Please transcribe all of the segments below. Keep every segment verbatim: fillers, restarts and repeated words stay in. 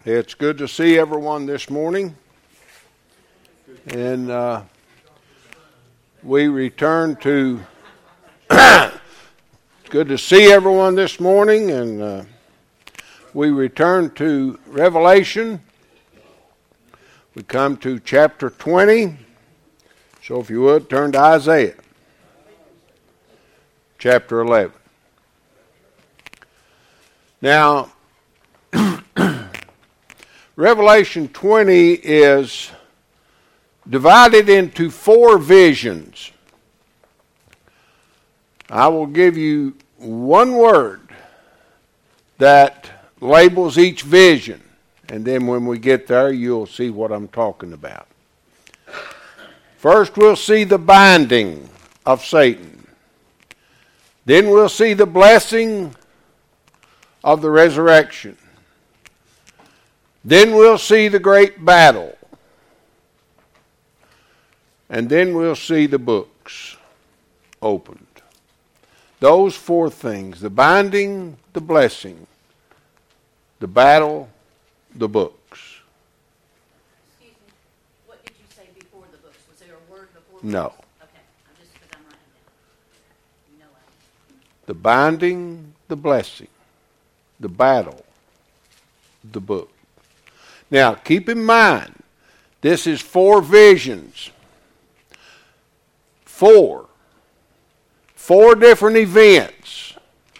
It's good to see everyone this morning. And uh, we return to, it's good to see everyone this morning, and uh, we return to Revelation. We come to chapter twenty. So if you would, turn to Isaiah, chapter eleven. Now, Revelation twenty is divided into four visions. I will give you one word that labels each vision, and then when we get there, you'll see what I'm talking about. First, we'll see the binding of Satan. Then we'll see the blessing of the resurrection. Then we'll see the great battle. And then we'll see the books opened. Those four things: the binding, the blessing, the battle, the books. Excuse me, what did you say before the books? Was there a word before the No. books? Okay, I'm just because I'm writing down. No, I The binding, the blessing, the battle, the book. Now, keep in mind, this is four visions. Four. Four different events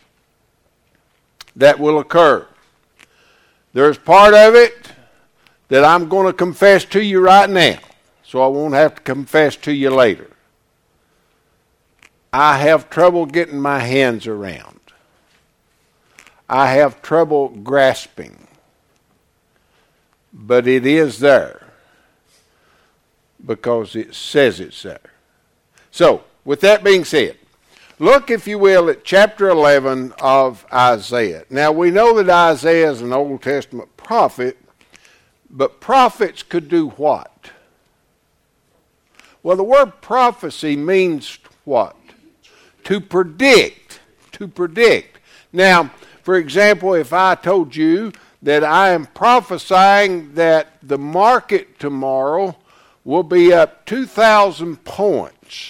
that will occur. There's part of it that I'm going to confess to you right now, so I won't have to confess to you later. I have trouble getting my hands around. I have trouble grasping. But it is there because it says it's there. So, with that being said, look, if you will, at chapter eleven of Isaiah. Now, we know that Isaiah is an Old Testament prophet, but prophets could do what? Well, the word prophecy means what? To predict. To predict. Now, for example, if I told you that I am prophesying that the market tomorrow will be up two thousand points.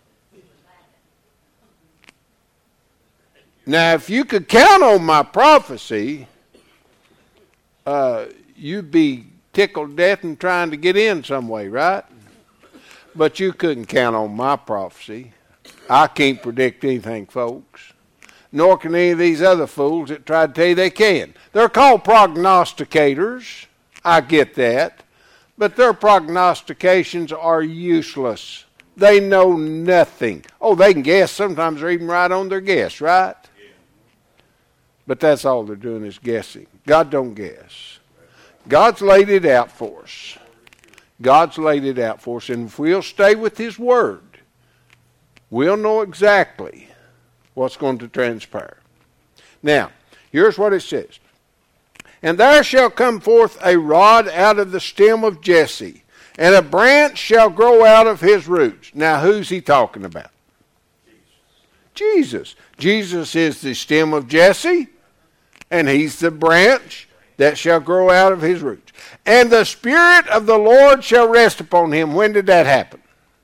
Now, if you could count on my prophecy, uh, you'd be tickled to death and trying to get in some way, right? But you couldn't count on my prophecy. I can't predict anything, folks. Nor can any of these other fools that try to tell you they can. They're called prognosticators. I get that. But their prognostications are useless. They know nothing. Oh, they can guess. Sometimes they're even right on their guess, right? Yeah. But that's all they're doing is guessing. God don't guess. God's laid it out for us. God's laid it out for us. And if we'll stay with His Word, we'll know exactly what's going to transpire. Now, here's what it says. And there shall come forth a rod out of the stem of Jesse, and a branch shall grow out of his roots. Now, who's he talking about? Jesus. Jesus is the stem of Jesse, and he's the branch that shall grow out of his roots. And the Spirit of the Lord shall rest upon him. When did that happen?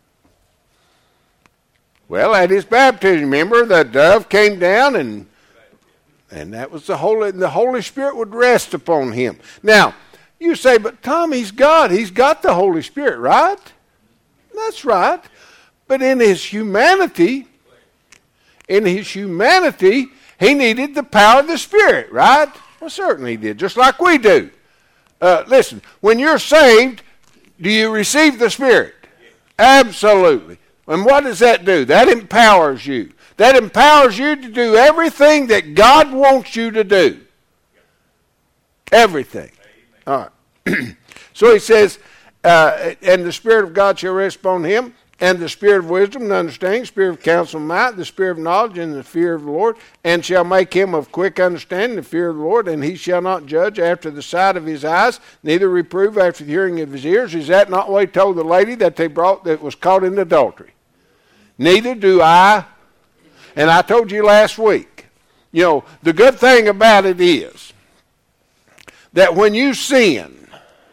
Well, at his baptism, remember, the dove came down, and and that was the Holy, the Holy Spirit would rest upon him. Now, you say, but Tom, he's God. He's got the Holy Spirit, right? That's right. But in his humanity, in his humanity, he needed the power of the Spirit, right? Well, certainly he did, just like we do. Uh, listen, when you're saved, do you receive the Spirit? Absolutely. And what does that do? That empowers you. That empowers you to do everything that God wants you to do. Everything. All right. So he says, uh, and the Spirit of God shall rest upon him, and the Spirit of wisdom and understanding, Spirit of counsel and might, the Spirit of knowledge and the fear of the Lord, and shall make him of quick understanding, the fear of the Lord, and he shall not judge after the sight of his eyes, neither reprove after the hearing of his ears. Is that not what he told the lady that they brought that was caught in adultery? Neither do I. And I told you last week, you know, the good thing about it is that when you sin,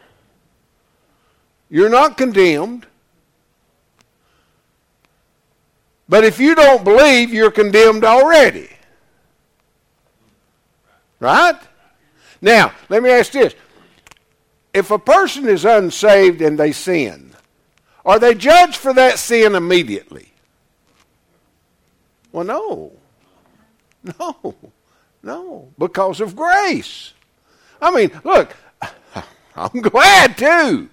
you're not condemned. But if you don't believe, you're condemned already. Right? Now, let me ask this. If a person is unsaved and they sin, are they judged for that sin immediately? Well, no. No. No. Because of grace. I mean, look, I'm glad too.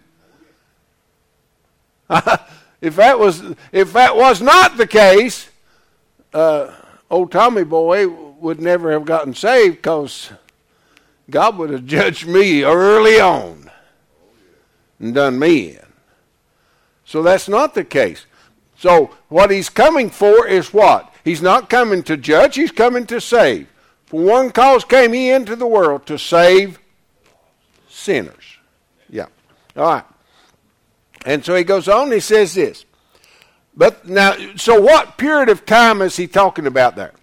If that was if that was not the case, uh, old Tommy boy would never have gotten saved because God would have judged me early on and done me in. So that's not the case. So what he's coming for is what? He's not coming to judge, he's coming to save. For one cause came he into the world, to save sinners. Yeah. All right. And so he goes on and he says this. But now, so what period of time is he talking about there?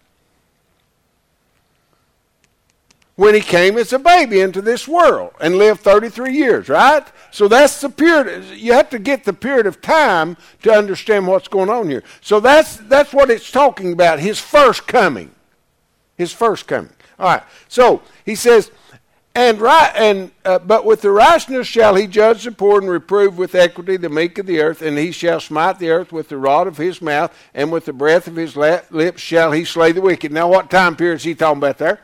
When he came as a baby into this world and lived thirty-three years, right? So that's the period. You have to get the period of time to understand what's going on here. So that's that's what it's talking about, his first coming. His first coming. All right. So he says, And right, and uh, but with the righteousness shall he judge the poor, and reprove with equity the meek of the earth, and he shall smite the earth with the rod of his mouth, and with the breath of his la- lips shall he slay the wicked. Now, what time period is he talking about there?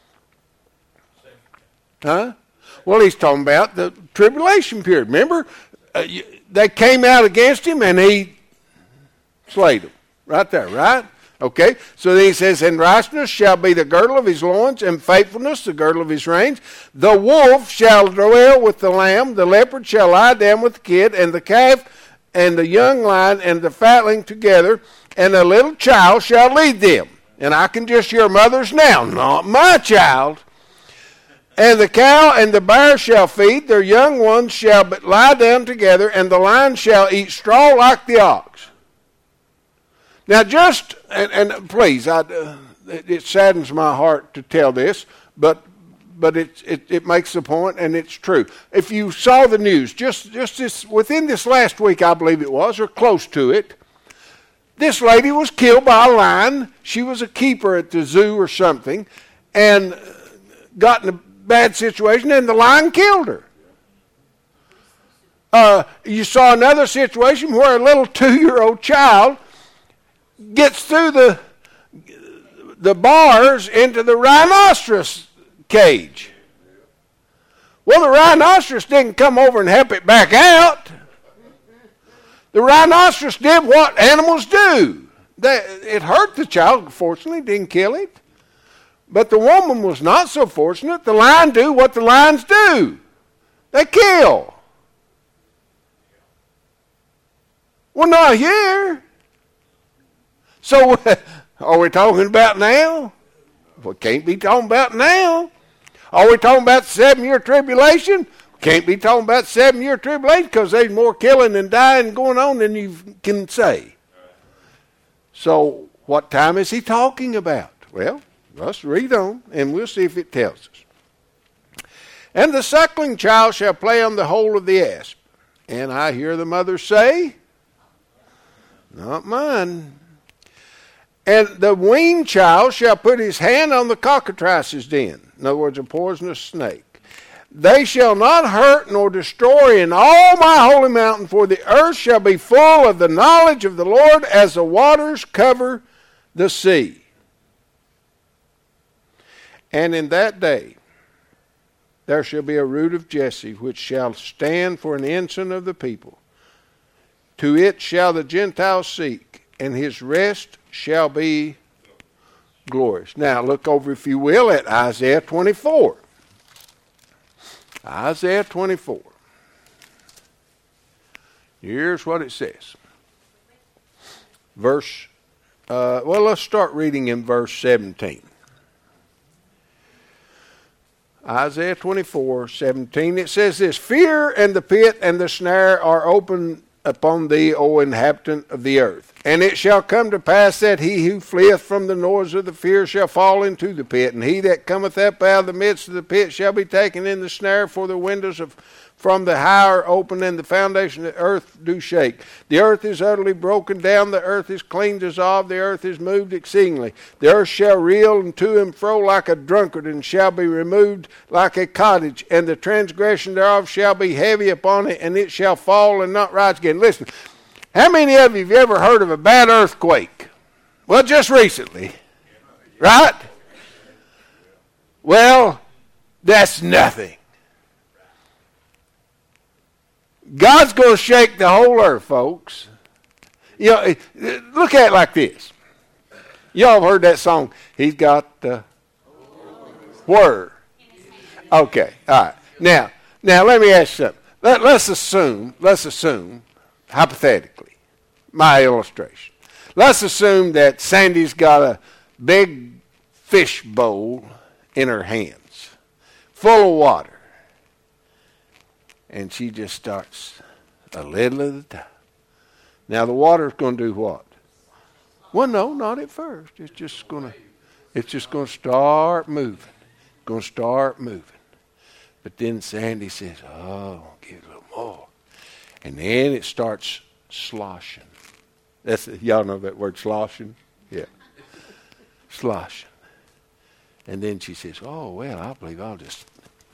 Huh? Well, he's talking about the tribulation period. Remember, uh, you, they came out against him, and he slayed them. Right there, right? Okay, so then he says, and righteousness shall be the girdle of his loins, and faithfulness the girdle of his reins. The wolf shall dwell with the lamb, the leopard shall lie down with the kid, and the calf and the young lion and the fatling together, and a little child shall lead them. And I can just hear mothers now, not my child. And the cow and the bear shall feed, their young ones shall but lie down together, and the lion shall eat straw like the ox. Now just, and, and please, I, uh, it, it saddens my heart to tell this, but but it, it it makes the point, and it's true. If you saw the news, just, just this, within this last week, I believe it was, or close to it, this lady was killed by a lion. She was a keeper at the zoo or something, and got in a bad situation, and the lion killed her. Uh, you saw another situation where a little two-year-old child gets through the the bars into the rhinoceros cage. Well, the rhinoceros didn't come over and help it back out. The rhinoceros did what animals do. They, it hurt the child, fortunately, didn't kill it. But the woman was not so fortunate. The lion do what the lions do. They kill. Well, not here. So, are we talking about now? We can't be talking about now. Are we talking about the seven-year tribulation? Can't be talking about seven-year tribulation because there's more killing and dying going on than you can say. So, what time is he talking about? Well, let's read on, and we'll see if it tells us. And the suckling child shall play on the hole of the asp. And I hear the mother say, not mine. And the weaned child shall put his hand on the cockatrice's den. In other words, a poisonous snake. They shall not hurt nor destroy in all my holy mountain, for the earth shall be full of the knowledge of the Lord as the waters cover the sea. And in that day there shall be a root of Jesse, which shall stand for an ensign of the people. To it shall the Gentiles seek, and his rest shall be glorious. Now look over, if you will, at Isaiah twenty-four. Isaiah twenty-four. Here's what it says. Verse, uh, well, let's start reading in verse seventeen. Isaiah twenty-four, seventeen. It says this, fear and the pit and the snare are open upon thee, O inhabitant of the earth. And it shall come to pass that he who fleeth from the noise of the fear shall fall into the pit, and he that cometh up out of the midst of the pit shall be taken in the snare, for the windows of from the high are open, and the foundation of the earth do shake. The earth is utterly broken down, the earth is clean dissolved, the earth is moved exceedingly. The earth shall reel and to and fro like a drunkard, and shall be removed like a cottage, and the transgression thereof shall be heavy upon it, and it shall fall and not rise again. Listen, how many of you have ever heard of a bad earthquake? Well, just recently, right? Well, that's nothing. God's going to shake the whole earth, folks. You know, look at it like this. Y'all have heard that song, He's Got the Word. Okay, all right. Now, now let me ask you something. Let, let's assume, let's assume, hypothetically, my illustration. Let's assume that Sandy's got a big fish bowl in her hands, full of water. And she just starts a little at a time. Now the water's going to do what? Well, no, not at first. It's just going to, it's just going to start moving. Going to start moving. But then Sandy says, "Oh, give it a little more," and then it starts sloshing. That's y'all know that word, sloshing, yeah, sloshing. And then she says, "Oh well, I believe I'll just."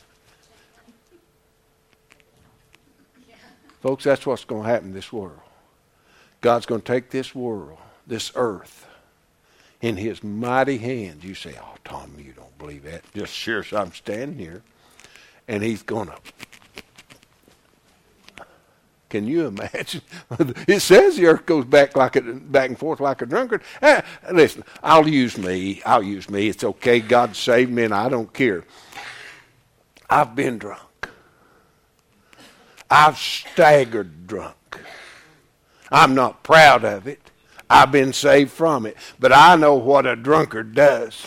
Folks, that's what's going to happen in this world. God's going to take this world, this earth, in His mighty hands. You say, "Oh, Tom, you don't believe that." Just sure as I'm standing here. And He's going to. Can you imagine? It says the earth goes back like a, back and forth like a drunkard. Eh, listen, I'll use me. I'll use me. It's okay. God saved me, and I don't care. I've been drunk. I've staggered drunk. I'm not proud of it. I've been saved from it. But I know what a drunkard does.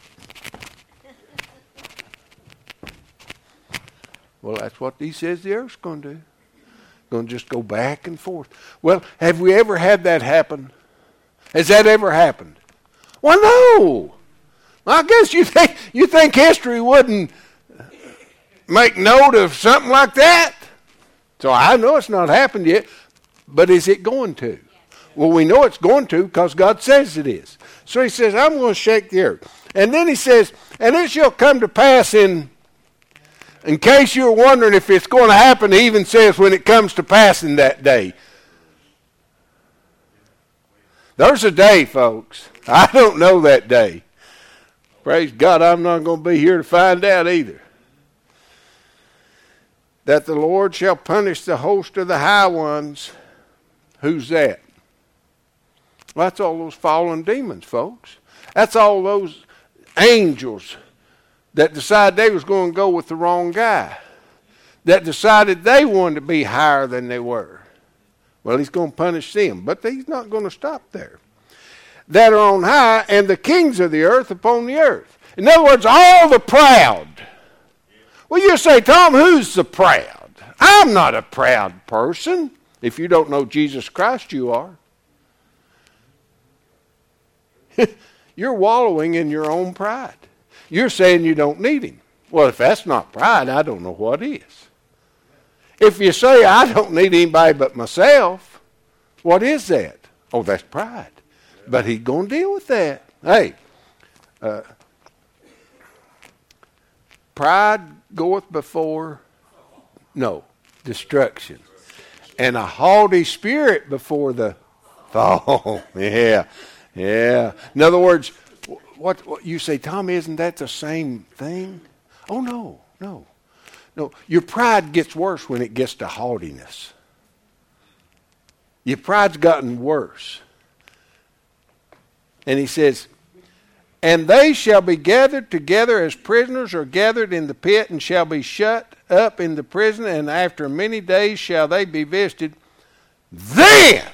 Well, that's what He says the earth's going to do. Going to just go back and forth. Well, have we ever had that happen? Has that ever happened? Well, no. I guess you think you think history wouldn't make note of something like that? So I know it's not happened yet, but is it going to? Well, we know it's going to because God says it is. So He says, "I'm going to shake the earth." And then He says, "And it shall come to pass in, in case you're wondering if it's going to happen," He even says, "when it comes to pass in that day." There's a day, folks. I don't know that day. Praise God, I'm not going to be here to find out either. That the Lord shall punish the host of the high ones. Who's that? Well, that's all those fallen demons, folks. That's all those angels that decided they was going to go with the wrong guy. That decided they wanted to be higher than they were. Well, He's going to punish them, but He's not going to stop there. That are on high, and the kings of the earth upon the earth. In other words, all the proud. Well, you say, "Tom, who's the proud?" I'm not a proud person. If you don't know Jesus Christ, you are. You're wallowing in your own pride. You're saying you don't need Him. Well, if that's not pride, I don't know what is. If you say, "I don't need anybody but myself," what is that? Oh, that's pride. But He's going to deal with that. Hey, uh, pride goeth before, no, destruction. And a haughty spirit before the fall. Yeah, yeah. In other words, what, what you say, "Tom, isn't that the same thing?" Oh, no, no. No, your pride gets worse when it gets to haughtiness. Your pride's gotten worse. And He says, "And they shall be gathered together as prisoners are gathered in the pit, and shall be shut up in the prison, and after many days shall they be visited. Then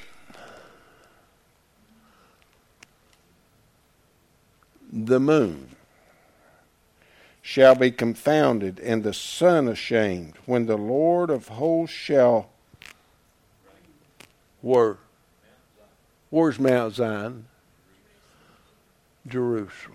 the moon shall be confounded, and the sun ashamed, when the Lord of hosts shall Where? Where's Mount Zion? Jerusalem.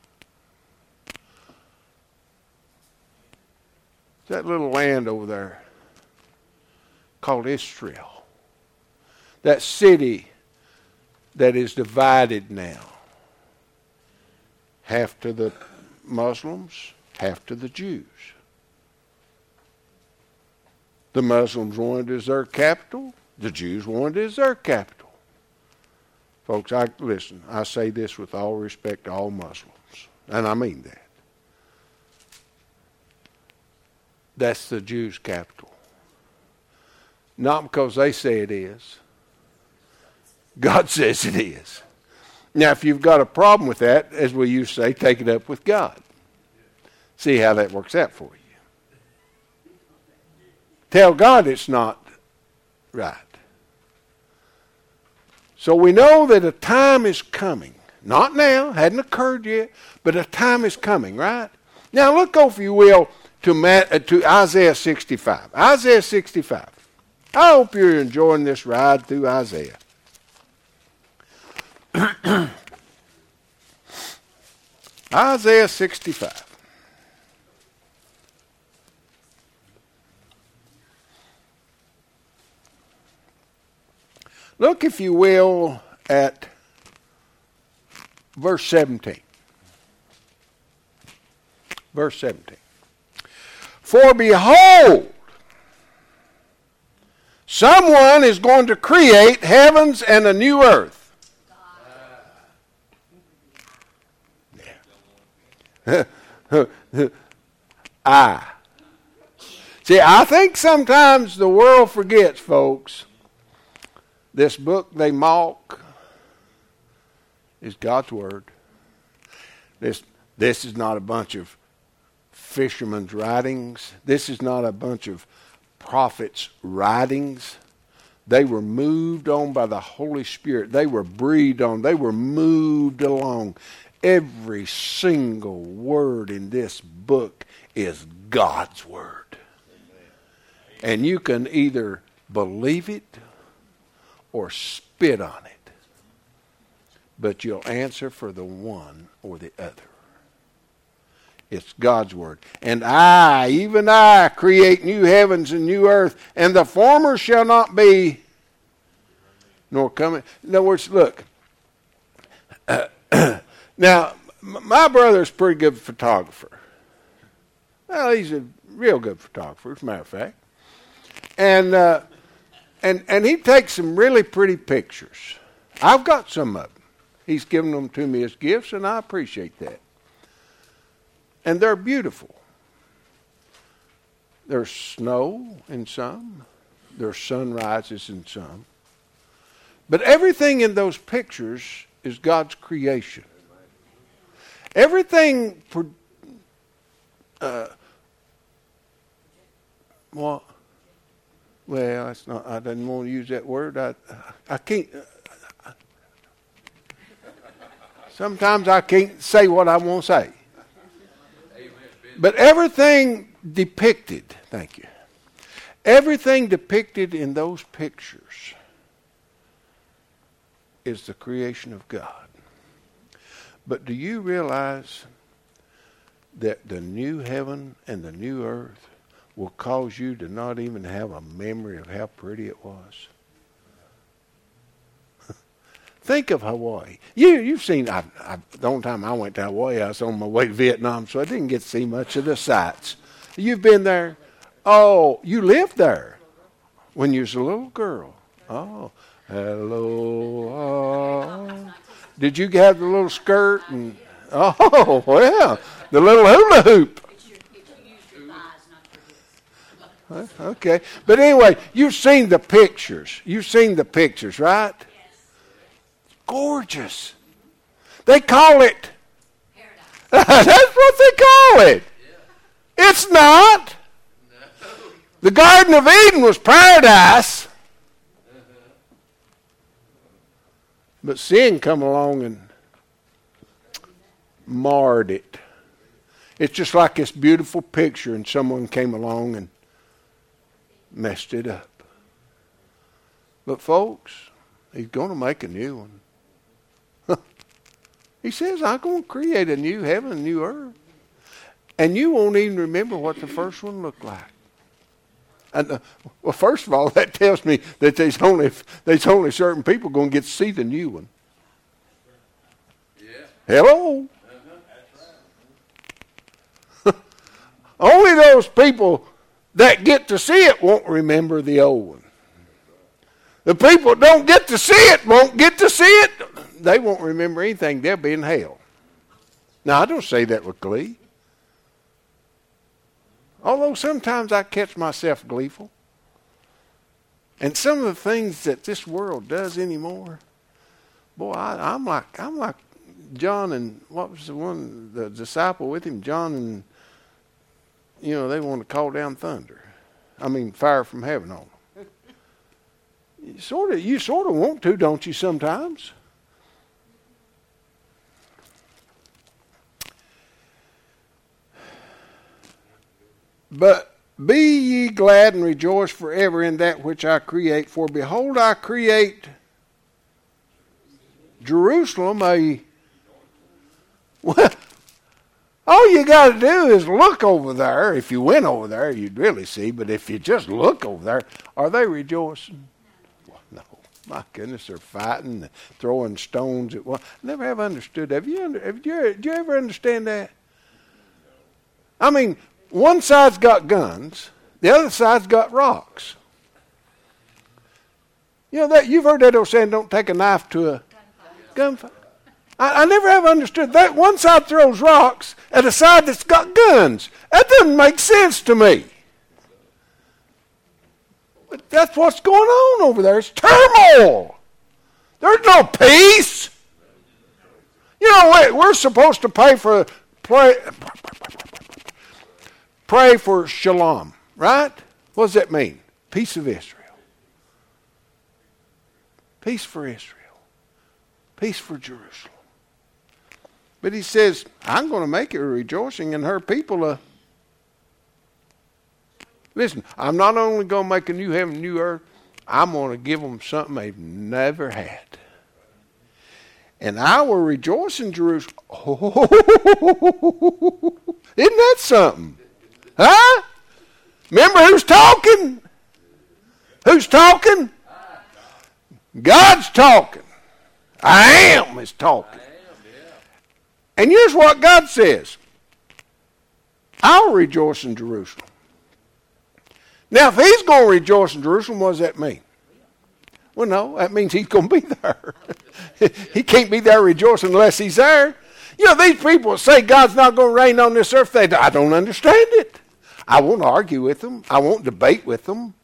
That little land over there called Israel. That city that is divided now. Half to the Muslims, half to the Jews. The Muslims wanted it as their capital. The Jews wanted it as their capital. Folks, I listen, I say this with all respect to all Muslims, and I mean that. That's the Jews' capital. Not because they say it is. God says it is. Now, if you've got a problem with that, as we used to say, take it up with God. See how that works out for you. Tell God it's not right. So we know that a time is coming. Not now, hadn't occurred yet, but a time is coming, right? Now look, if you will, to, Matt, uh, to Isaiah sixty-five. Isaiah sixty-five. I hope you're enjoying this ride through Isaiah. Isaiah sixty-five. Look, if you will, at verse seventeen. Verse seventeen. For behold, someone is going to create heavens and a new earth. Yeah. I. See, I think sometimes the world forgets, folks. This book they mock is God's Word. This, this is not a bunch of fishermen's writings. This is not a bunch of prophets' writings. They were moved on by the Holy Spirit. They were breathed on. They were moved along. Every single word in this book is God's Word. And you can either believe it or spit on it. But you'll answer for the one or the other. It's God's Word. And I, even I, create new heavens and new earth, and the former shall not be, nor coming. In other words, look. Uh, now, my brother's a pretty good photographer. Well, he's a real good photographer, as a matter of fact. And, uh, and, and he takes some really pretty pictures. I've got some of them. He's given them to me as gifts, and I appreciate that. And they're beautiful. There's snow in some. There's sunrises in some. But everything in those pictures is God's creation. Everything, uh, well, well, that's not. I didn't want to use that word. I, I can't. Uh, sometimes I can't say what I want to say. But everything depicted, thank you, everything depicted in those pictures is the creation of God. But do you realize that the new heaven and the new earth will cause you to not even have a memory of how pretty it was? Think of Hawaii. You, you've seen, I, I, the only time I went to Hawaii, I was on my way to Vietnam, so I didn't get to see much of the sights. You've been there? Oh, you lived there when you was a little girl. Oh, hello. Oh. Did you have the little skirt? And oh, well, the little hula hoop. Okay. But anyway, you've seen the pictures. You've seen the pictures, right? Gorgeous. They call it paradise. That's what they call it. Yeah. It's not. No. The Garden of Eden was paradise. Uh-huh. But sin come along and marred it. It's just like this beautiful picture and someone came along and messed it up. But folks, he's going to make a new one. He says, I'm going to create a new heaven and new earth. And you won't even remember what the first one looked like. And uh, well, first of all, that tells me that there's only there's only certain people going to get to see the new one. Yeah. Hello. Only those people that get to see it won't remember the old one. The people that don't get to see it won't get to see it. They won't remember anything. They'll be in hell. Now, I don't say that with glee. Although sometimes I catch myself gleeful. And some of the things that this world does anymore, boy, I, I'm like I'm like John and what was the one, the disciple with him, John and, you know, they want to call down thunder. I mean, fire from heaven on them. You sort of, you sort of want to, don't you, sometimes? But be ye glad and rejoice forever in that which I create. For behold, I create Jerusalem a... Well, all you got to do is look over there. If you went over there, you'd really see. But if you just look over there, are they rejoicing? Well, no. My goodness, they're fighting, throwing stones at one. Never have understood. Have you, under, have you, did you ever understand that? I mean... One side's got guns, the other side's got rocks. You know that you've heard that old saying, "Don't take a knife to a gunfight." I, I never have understood that. One side throws rocks at a side that's got guns. That doesn't make sense to me. But that's what's going on over there. It's turmoil. There's no peace. You know, we're supposed to pay for pray. Pray for shalom, right? What does that mean? Peace of Israel. Peace for Israel. Peace for Jerusalem. But he says, I'm going to make it a rejoicing and her people a... Listen, I'm not only going to make a new heaven, new earth, I'm going to give them something they've never had. And I will rejoice in Jerusalem. Oh, isn't that something? Huh? Remember who's talking? Who's talking? God's talking. I am is talking. And here's what God says. I'll rejoice in Jerusalem. Now, if he's going to rejoice in Jerusalem, what does that mean? Well, no, that means he's going to be there. He can't be there rejoicing unless he's there. You know, these people say God's not going to reign on this earth. They, I don't understand it. I won't argue with them. I won't debate with them.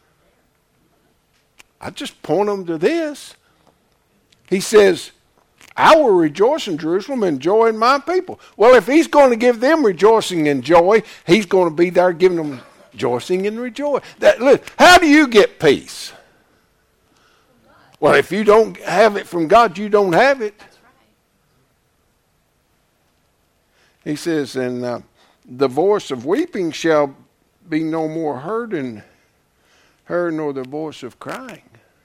I just point them to this. He says, I will rejoice in Jerusalem and joy in my people. Well, if he's going to give them rejoicing and joy, he's going to be there giving them rejoicing and rejoice. That, look, how do you get peace? Well, if you don't have it from God, you don't have it. He says, and uh, the voice of weeping shall be no more heard in her, nor the voice of crying.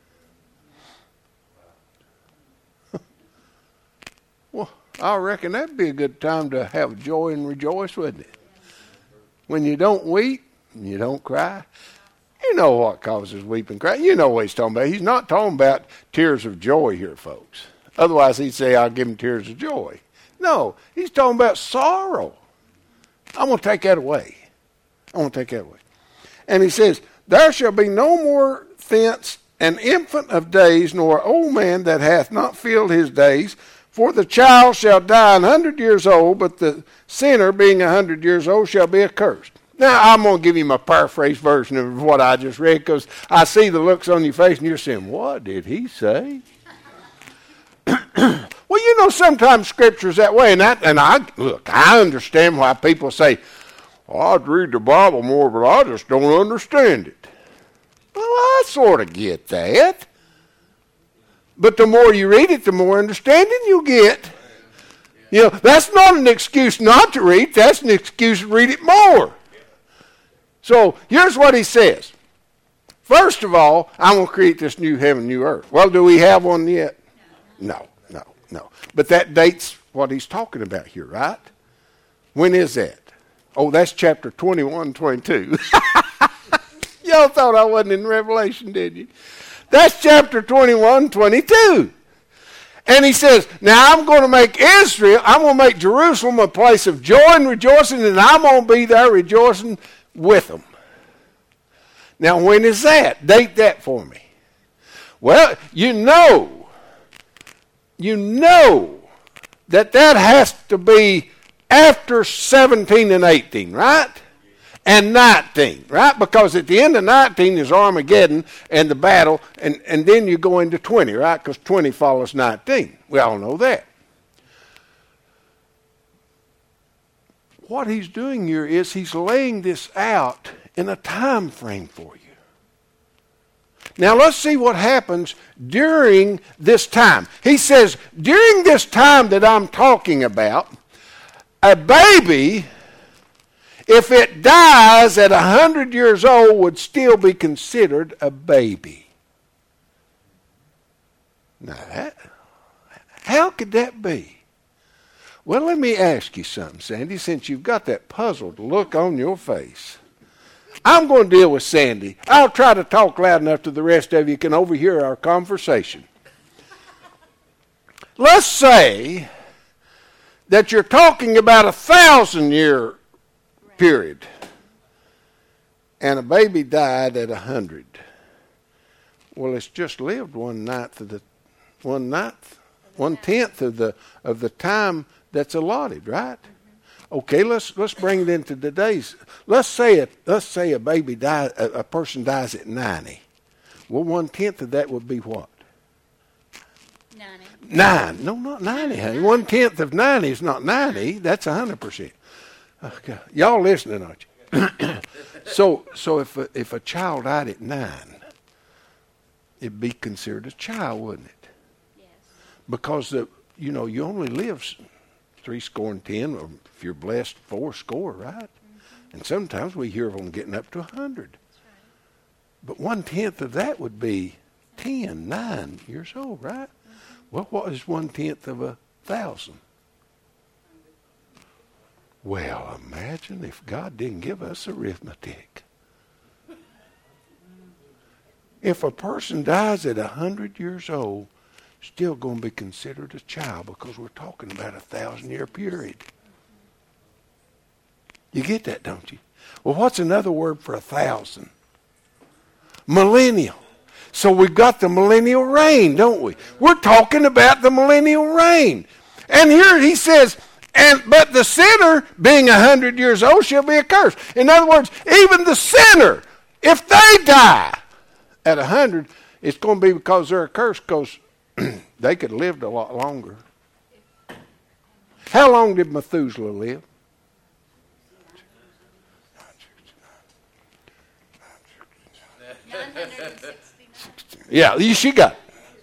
Well, I reckon that'd be a good time to have joy and rejoice, wouldn't it? When you don't weep, and you don't cry. You know what causes weeping and cry. You know what he's talking about. He's not talking about tears of joy here, folks. Otherwise, he'd say, I'll give him tears of joy. No, he's talking about sorrow. I'm going to take that away. I'm going to take that away. And he says, there shall be no more thence an infant of days, nor an old man that hath not filled his days. For the child shall die an hundred years old, but the sinner, being a hundred years old, shall be accursed. Now, I'm going to give you my paraphrase version of what I just read, because I see the looks on your face, and you're saying, what did he say? Well, you know, sometimes Scripture's that way, and that, and I look, I understand why people say, well, I'd read the Bible more, but I just don't understand it. Well, I sort of get that. But the more you read it, the more understanding you get. You know, that's not an excuse not to read. That's an excuse to read it more. So here's what he says. First of all, I'm going to create this new heaven, new earth. Well, do we have one yet? No, no, no. But that dates what he's talking about here, right? When is that? Oh, that's chapter twenty-one, twenty-two. Y'all thought I wasn't in Revelation, did you? That's chapter twenty-one, twenty-two. And he says, now I'm going to make Israel, I'm going to make Jerusalem a place of joy and rejoicing, and I'm going to be there rejoicing with them. Now, when is that? Date that for me. Well, you know, you know that that has to be after seventeen and eighteen, right? And nineteen, right? Because at the end of nineteen is Armageddon and the battle, and, and then you go into twenty, right? Because twenty follows nineteen. We all know that. What he's doing here is he's laying this out in a time frame for you. Now let's see what happens during this time. He says, during this time that I'm talking about, a baby, if it dies at one hundred years old, would still be considered a baby. Now, that, how could that be? Well, let me ask you something, Sandy, since you've got that puzzled look on your face. I'm going to deal with Sandy. I'll try to talk loud enough so the rest of you can overhear our conversation. Let's say that you're talking about a thousand-year period, and a baby died at a hundred. Well, it's just lived one ninth of the one ninth, one tenth of the of the time that's allotted, right? Okay, let's let's bring it into today's. Let's say a let's say a baby dies, a, a person dies at ninety. Well, one tenth of that would be what? Ninety. Nine. No, not ninety, honey. One tenth of ninety is not ninety. That's a hundred percent. Okay. Y'all listening, aren't you? so, so if a, if a child died at nine, it'd be considered a child, wouldn't it? Yes. Because the you know you only live three score and ten, or if you're blessed, four score, right? Mm-hmm. And sometimes we hear of them getting up to a hundred. That's right. But one tenth of that would be ten, nine years old, right? Mm-hmm. Well, what is one tenth of a thousand? Well, imagine if God didn't give us arithmetic. If a person dies at a hundred years old, still going to be considered a child because we're talking about a thousand-year period. You get that, don't you? Well, what's another word for a thousand? Millennial. So we've got the millennial reign, don't we? We're talking about the millennial reign. And here he says, and but the sinner, being a hundred years old, shall be accursed. In other words, even the sinner, if they die at a hundred, it's going to be because they're accursed, because they could have lived a lot longer. How long did Methuselah live? Yeah, she got it.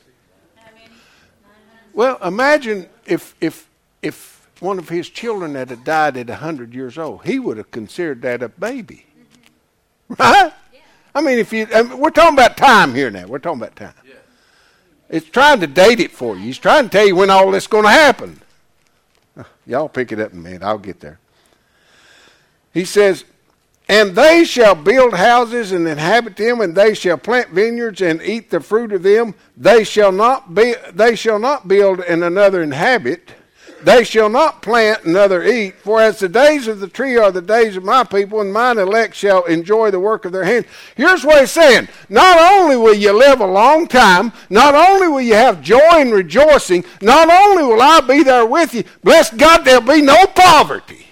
Well, imagine if if if one of his children that had died at a hundred years old, he would have considered that a baby, mm-hmm. right? Yeah. I mean, if you, I mean, we're talking about time here now. We're talking about time. Yeah. It's trying to date it for you. He's trying to tell you when all this is going to happen. Uh, y'all pick it up in a minute. I'll get there. He says, and they shall build houses and inhabit them, and they shall plant vineyards and eat the fruit of them. They shall not be. They shall not build and another inhabit. They shall not plant and another eat. For as the days of the tree are the days of my people, and mine elect shall enjoy the work of their hands. Here's what he's saying. Not only will you live a long time, not only will you have joy and rejoicing, not only will I be there with you, bless God, there'll be no poverty.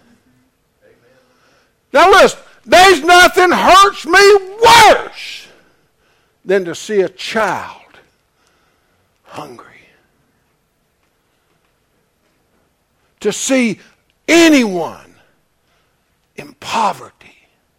Now listen, there's nothing hurts me worse than to see a child hungry. To see anyone in poverty.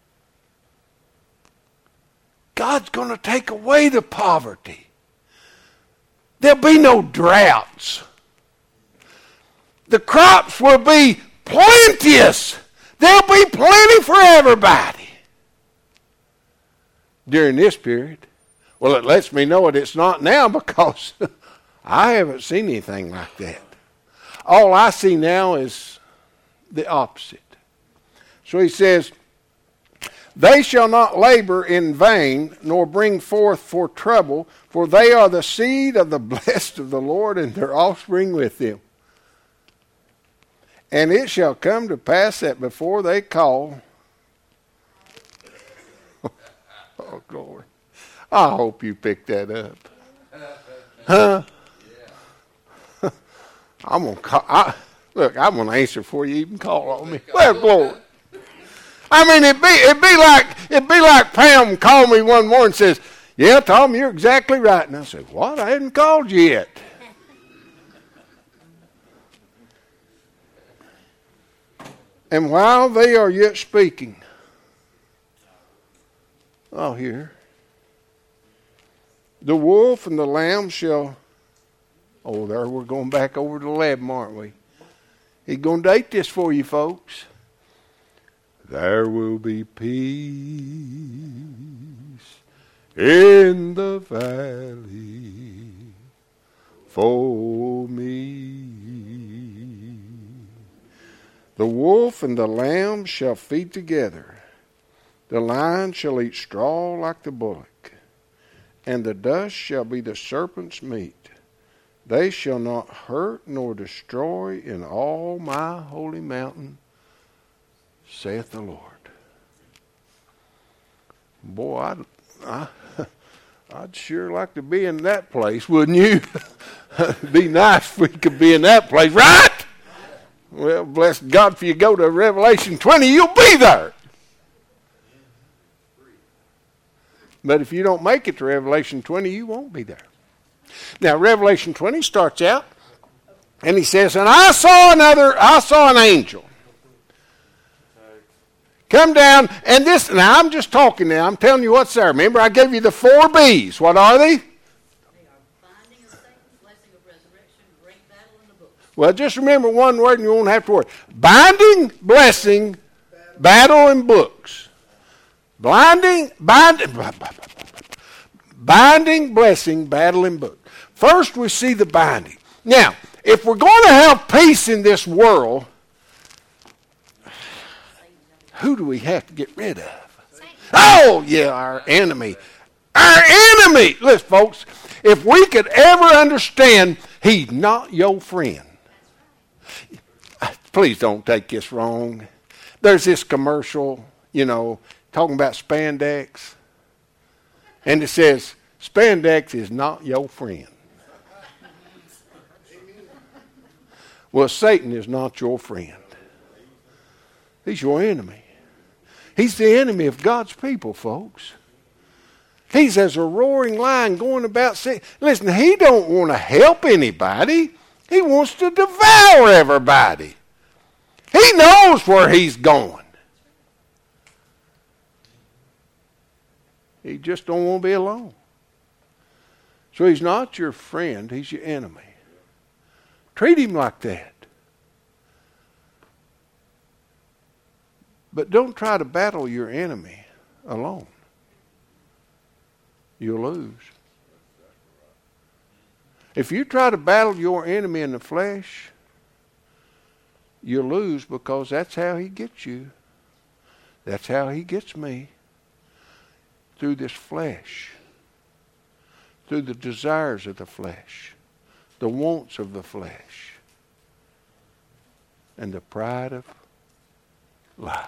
God's going to take away the poverty. There'll be no droughts. The crops will be plenteous. There'll be plenty for everybody. during this period. Well, it lets me know that it's not now because I haven't seen anything like that. All I see now is the opposite. So he says, they shall not labor in vain, nor bring forth for trouble, for they are the seed of the blessed of the Lord, and their offspring with them. And it shall come to pass that before they call, oh, glory. I hope you picked that up. Huh? I'm gonna call. I, look, I'm gonna answer before you even call on me. Well, glory. I mean, it'd be it'd be like it'd be like Pam called me one morning and says, "Yeah, Tom, you're exactly right." And I said, "What? I hadn't called you yet." And while they are yet speaking, oh, here, the wolf and the lamb shall. Oh, there we're going back over to the lab, aren't we? He's going to date this for you, folks. There will be peace in the valley for me. The wolf and the lamb shall feed together. The lion shall eat straw like the bullock, and the dust shall be the serpent's meat. They shall not hurt nor destroy in all my holy mountain, saith the Lord. Boy, I'd, I, I'd sure like to be in that place, wouldn't you? It'd be nice if we could be in that place, right? Well, bless God, if you go to Revelation twenty, you'll be there. But if you don't make it to Revelation twenty, you won't be there. Now, Revelation twenty starts out, and he says, and I saw another, I saw an angel come down, and this, now I'm just talking now, I'm telling you what's there. Remember, I gave you the four B's. What are they? They are binding of Satan, blessing of resurrection, great battle in the book. Well, just remember one word and you won't have to worry. Binding, blessing, battle, and books. Blinding, binding, binding, blessing, battle, and book. First, we see the binding. Now, if we're going to have peace in this world, who do we have to get rid of? Oh, yeah, our enemy. Our enemy! Listen, folks, if we could ever understand, he's not your friend. Please don't take this wrong. There's this commercial, you know, talking about spandex. And it says, spandex is not your friend. Well, Satan is not your friend. He's your enemy. He's the enemy of God's people, folks. He's as a roaring lion going about saying, listen, he don't want to help anybody. He wants to devour everybody. He knows where he's going. He just don't want to be alone. So he's not your friend, he's your enemy. Treat him like that. But don't try to battle your enemy alone. You'll lose. If you try to battle your enemy in the flesh, you'll lose because that's how he gets you. That's how he gets me. Through this flesh. Through the desires of the flesh. The wants of the flesh. And the pride of life.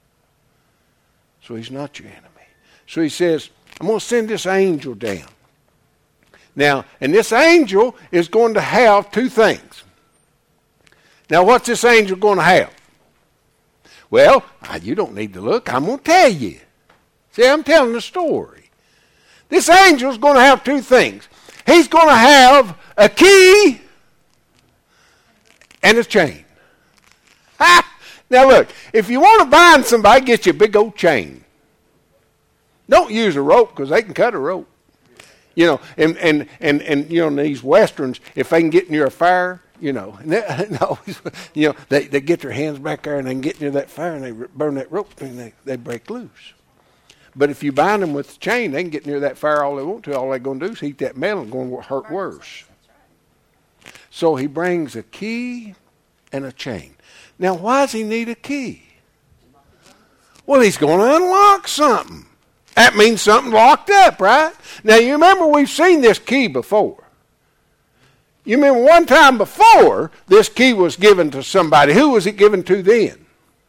So he's not your enemy. So he says, I'm going to send this angel down. Now, and this angel is going to have two things. Now, what's this angel going to have? Well, you don't need to look. I'm going to tell you. See, I'm telling the story. This angel is going to have two things. He's going to have a key and a chain. Ha! Now look, if you want to bind somebody, get you a big old chain. Don't use a rope because they can cut a rope. You know, and, and, and, and you know, in these westerns, if they can get near a fire, you know, and they, and always, you know, they, they get their hands back there and they can get near that fire and they burn that rope and they, they break loose. But if you bind them with the chain, they can get near that fire all they want to. All they're going to do is heat that metal and going to hurt worse. So he brings a key and a chain. Now, why does he need a key? Well, he's going to unlock something. That means something locked up, right? Now, you remember we've seen this key before. You remember one time before this key was given to somebody. Who was it given to then?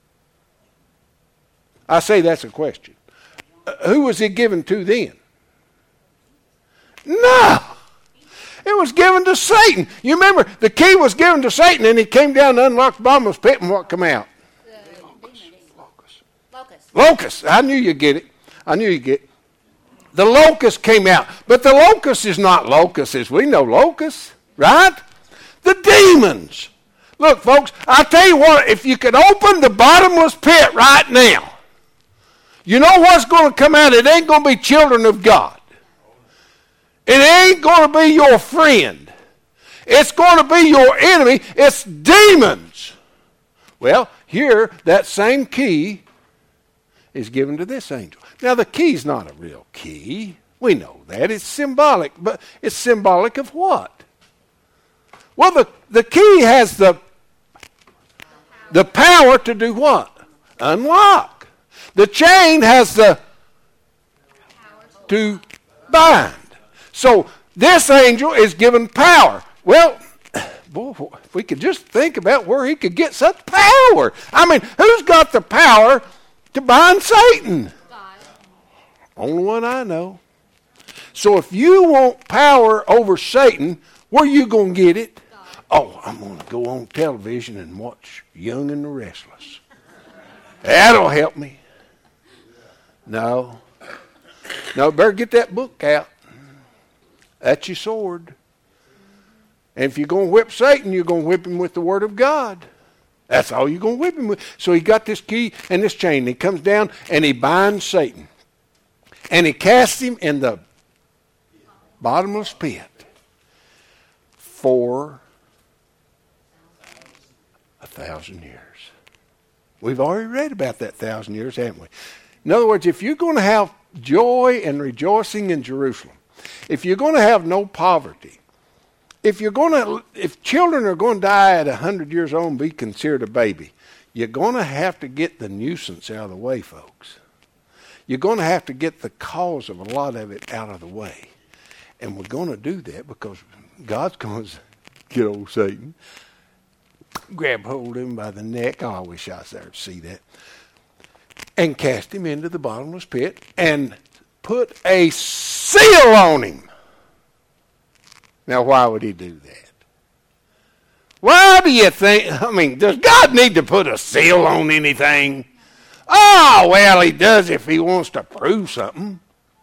I say that's a question. Uh, who was it given to then? No. It was given to Satan. You remember the key was given to Satan and he came down and unlocked the bottomless pit and what came out? Locust. Locust. Locust. Locust. I knew you'd get it. I knew you'd get it. The locust came out. But the locust is not locusts as we know locusts, right? The demons. Look, folks, I'll tell you what, if you could open the bottomless pit right now, you know what's going to come out? It ain't going to be children of God. It ain't going to be your friend. It's going to be your enemy. It's demons. Well, here, that same key is given to this angel. Now, the key's not a real key. We know that. It's symbolic. But it's symbolic of what? Well, the, the key has the, the power to do what? Unlock. The chain has the to bind. So this angel is given power. Well, boy, if we could just think about where he could get such power. I mean, who's got the power to bind Satan? God. Only one I know. So if you want power over Satan, where are you going to get it? God. Oh, I'm going to go on television and watch Young and the Restless. That'll help me. No. No, better get that book out. That's your sword. And if you're going to whip Satan, you're going to whip him with the word of God. That's all you're going to whip him with. So he got this key and this chain. And he comes down and he binds Satan. And he casts him in the bottomless pit for a thousand years. We've already read about that thousand years, haven't we? In other words, if you're going to have joy and rejoicing in Jerusalem, if you're going to have no poverty, if you're going to, if children are going to die at a hundred years old and be considered a baby, you're going to have to get the nuisance out of the way, folks. You're going to have to get the cause of a lot of it out of the way. And we're going to do that because God's going to get old Satan, grab hold of him by the neck. Oh, I wish I was there to see that. And cast him into the bottomless pit and put a seal on him. Now, why would he do that? Why do you think, I mean, does God need to put a seal on anything? Oh, well, he does if he wants to prove something.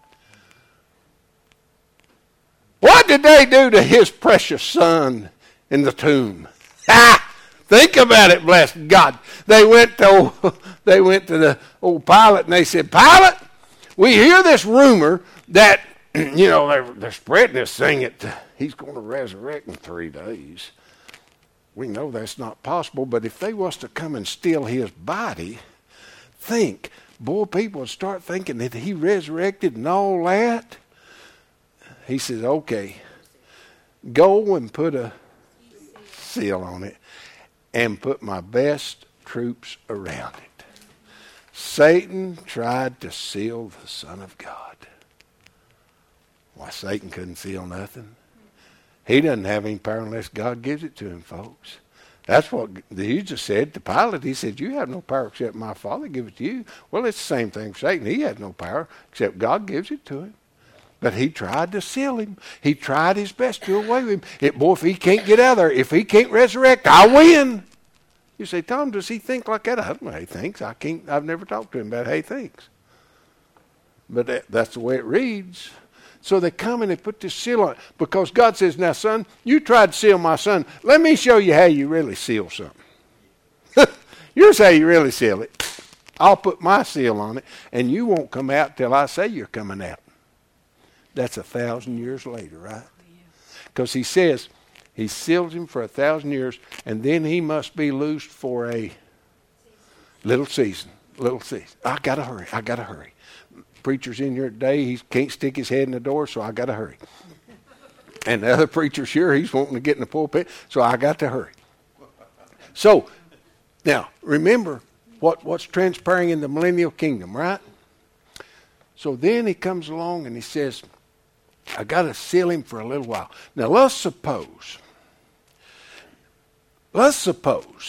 What did they do to his precious son in the tomb? Ah! Think about it, bless God. They went to they went to the old Pilate and they said, Pilate, we hear this rumor that, you know, they're, they're spreading this thing that he's going to resurrect in three days. We know that's not possible, but if they was to come and steal his body, think, boy, people would start thinking that he resurrected and all that. He says, okay, go and put a seal on it. And put my best troops around it. Satan tried to seal the Son of God. Why, Satan couldn't seal nothing. He doesn't have any power unless God gives it to him, folks. That's what Jesus said to Pilate. He said, you have no power except my Father give it to you. Well, it's the same thing for Satan. He had no power except God gives it to him. But he tried to seal him. He tried his best to do away with him. It, boy, if he can't get out of there, if he can't resurrect, I win. You say, Tom, does he think like that? I don't know how he thinks. I can't, I've never talked to him about how he thinks. But that, that's the way it reads. So they come and they put this seal on it. Because God says, now, son, you tried to seal my son. Let me show you how you really seal something. Here's how you really seal it. I'll put my seal on it, and you won't come out till I say you're coming out. That's a thousand years later, right? Because he says he seals him for a thousand years, and then he must be loosed for a little season. Little season. I gotta hurry. I gotta hurry. preacher's in here today. He can't stick his head in the door, so I got to hurry. And the other preacher's here. He's wanting to get in the pulpit, so I got to hurry. So, now, remember what, what's transpiring in the millennial kingdom, right? So then he comes along and he says, I got to seal him for a little while. Now, let's suppose, let's suppose,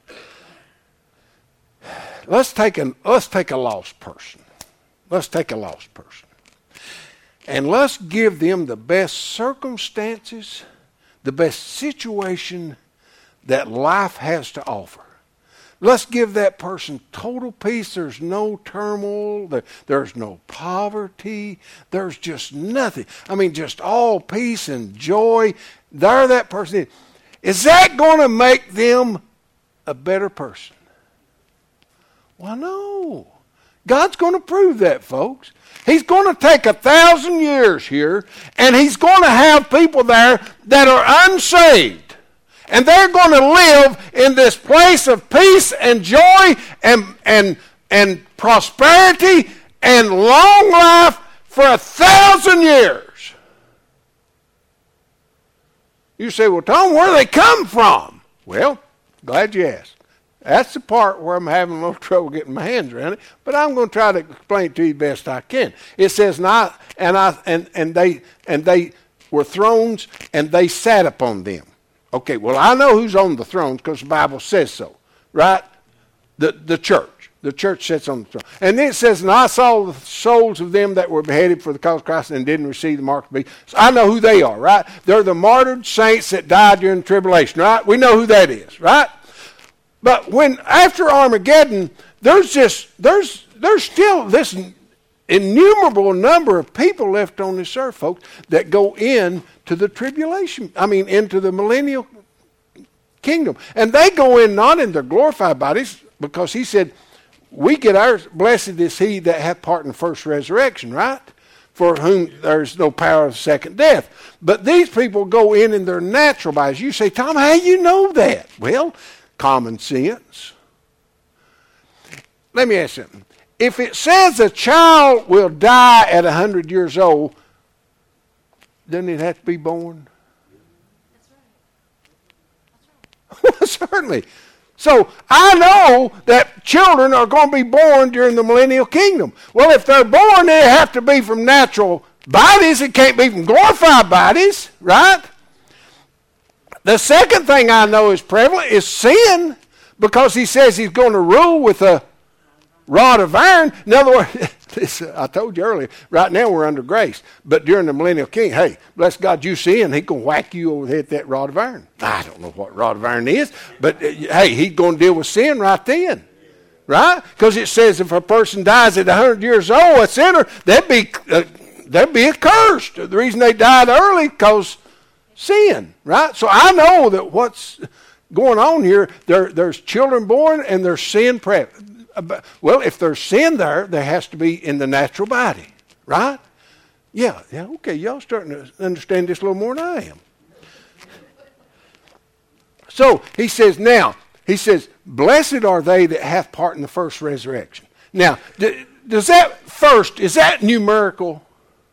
let's take, an, let's take a lost person. Let's take a lost person. And let's give them the best circumstances, the best situation that life has to offer. Let's give that person total peace. There's no turmoil. There, there's no poverty. There's just nothing. I mean, just all peace and joy. There that person is. Is that going to make them a better person? Well, no. God's going to prove that, folks. He's going to take a thousand years here, and he's going to have people there that are unsaved. And they're going to live in this place of peace and joy and, and, and prosperity and long life for a thousand years. You say, well, Tom, where do they come from? Well, glad you asked. That's the part where I'm having a little trouble getting my hands around it, but I'm going to try to explain it to you best I can. It says, and I, and I, and, and they, and they were thrones, and they sat upon them. Okay, well, I know who's on the thrones because the Bible says so, right? The the church. The church sits on the throne. And then it says, and I saw the souls of them that were beheaded for the cause of Christ and didn't receive the mark of the beast. So I know who they are, right? They're the martyred saints that died during the tribulation, right? We know who that is, right? But when, after Armageddon, there's just, there's, there's still this innumerable number of people left on this earth, folks, that go in to the tribulation, I mean, into the millennial kingdom. And they go in not in their glorified bodies, because he said, we get ours, blessed is he that hath part in the first resurrection, right? For whom there's no power of second death. But these people go in in their natural bodies. You say, Tom, how do you know that? Well, common sense. Let me ask you something. If it says a child will die at one hundred years old, doesn't it have to be born? That's right. That's right. Well, certainly. So I know that children are going to be born during the millennial kingdom. Well, if they're born, they have to be from natural bodies. It can't be from glorified bodies, right? The second thing I know is prevalent is sin, because he says he's going to rule with a rod of iron. In other words, I told you earlier, right now we're under grace. But during the millennial king, hey, bless God, you sin, he's going to whack you over the head with that rod of iron. I don't know what rod of iron is, but uh, hey, he's going to deal with sin right then. Right? Because it says if a person dies at one hundred years old, a sinner, they'd be, uh, they'd be accursed. The reason they died early, because sin. Right? So I know that what's going on here, there, there's children born and there's sin present. Well, if there's sin there, there has to be in the natural body, right? Yeah, yeah, okay, y'all starting to understand this a little more than I am. So he says, now, he says, blessed are they that hath part in the first resurrection. Now, d- does that first, is that numerical?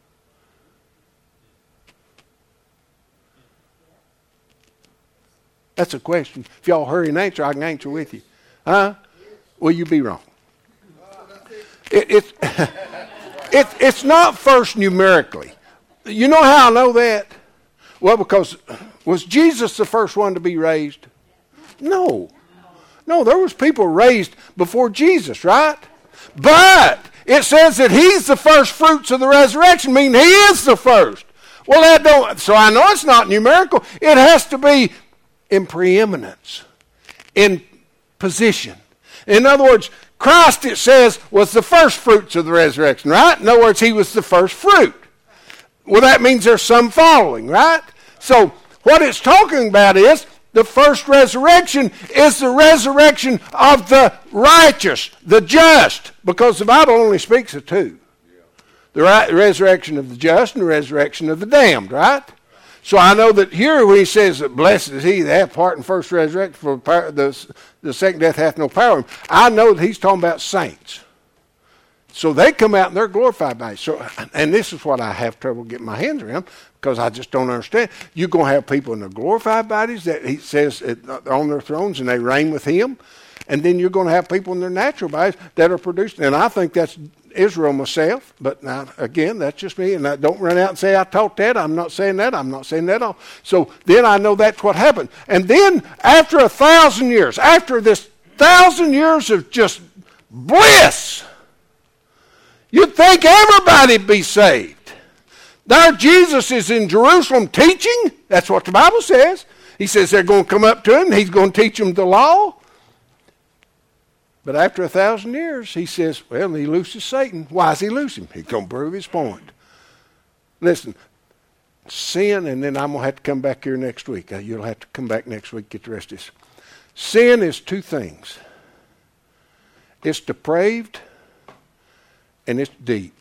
That's a question. If y'all hurry and answer, I can answer with you. Huh? Well, you be wrong. It, it, it, it's not first numerically. You know how I know that? Well, because was Jesus the first one to be raised? No. No, there was people raised before Jesus, right? But it says that he's the first fruits of the resurrection, meaning he is the first. Well, that don't. So I know it's not numerical. It has to be in preeminence, in position. In other words, Christ, it says, was the first fruits of the resurrection, right? In other words, he was the first fruit. Well, that means there's some following, right? So what it's talking about is the first resurrection is the resurrection of the righteous, the just, because the Bible only speaks of two. The right, resurrection of the just and the resurrection of the damned, right? So I know that here when he says that blessed is he that hath part in first resurrection, for power, the, the second death hath no power. I know that he's talking about saints. So they come out in their glorified bodies. So, and this is what I have trouble getting my hands around because I just don't understand. You're going to have people in their glorified bodies that he says are on their thrones and they reign with him. And then you're going to have people in their natural bodies that are produced. And I think that's Israel myself. But now, again, that's just me. And I don't run out and say I taught that. I'm not saying that. I'm not saying that all. So then I know that's what happened. And then after a thousand years, after this thousand years of just bliss, you'd think everybody'd be saved. There Jesus is in Jerusalem teaching. That's what the Bible says. He says they're going to come up to him. He's going to teach them the law. But after a thousand years, he says, well, he looses Satan. Why does he loose him? He's going to prove his point. Listen, sin, and then I'm going to have to come back here next week. You'll have to come back next week, get the rest of this. Sin is two things. It's depraved and it's deep.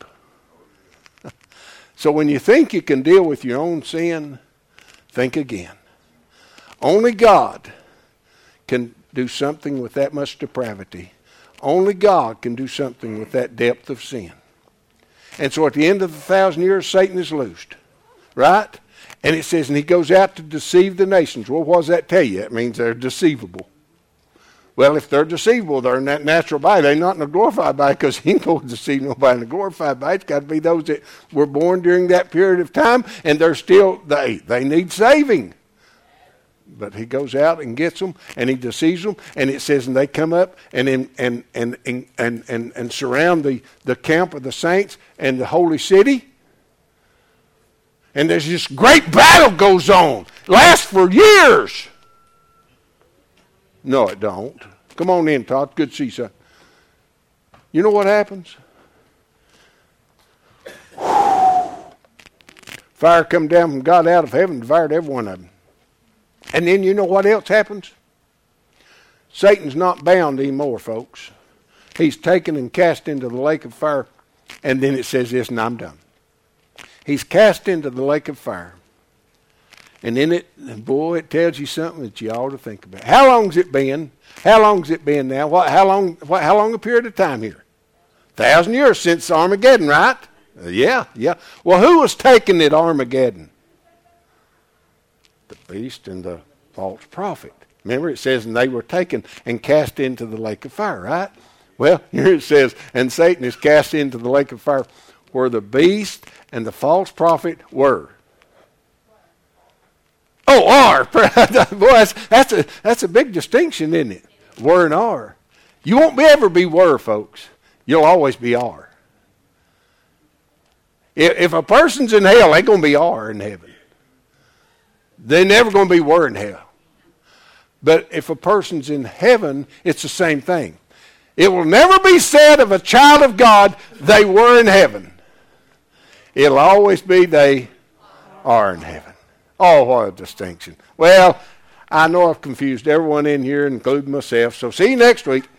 So when you think you can deal with your own sin, think again. Only God can do something with that much depravity. Only God can do something with that depth of sin. And so at the end of the thousand years, Satan is loosed. Right? And it says, and he goes out to deceive the nations. Well, what does that tell you? It means they're deceivable. Well, if they're deceivable, they're in that natural body. They're not in a glorified body because he ain't going to deceive nobody in a glorified body. It's got to be those that were born during that period of time, and they're still, they, they need saving. But he goes out and gets them, and he deceives them, and it says, and they come up and and and and and, and, and, and surround the, the camp of the saints and the holy city. And there's this great battle goes on. Lasts for years. No, it don't. Come on in, Todd. Good to see you, son. You know what happens? Fire come down from God out of heaven, devoured every one of them. And then you know what else happens? Satan's not bound anymore, folks. He's taken and cast into the lake of fire. And then it says this, and I'm done. He's cast into the lake of fire. And in it, boy, it tells you something that you ought to think about. How long's it been? How long's it been now? What, how long? What, how long a period of time here? Thousand years since Armageddon, right? Uh, yeah, yeah. Well, who was taken at Armageddon? The beast and the false prophet. Remember, it says, and they were taken and cast into the lake of fire, right? Well, here it says, and Satan is cast into the lake of fire where the beast and the false prophet were. Oh, are. Boy, that's, that's, a, that's a big distinction, isn't it? Were and are. You won't be ever be were, folks. You'll always be are. If, if a person's in hell, they're going to be are in heaven. They're never going to be were in hell. But if a person's in heaven, it's the same thing. It will never be said of a child of God, they were in heaven. It'll always be they are in heaven. Oh, what a distinction. Well, I know I've confused everyone in here, including myself. So see you next week.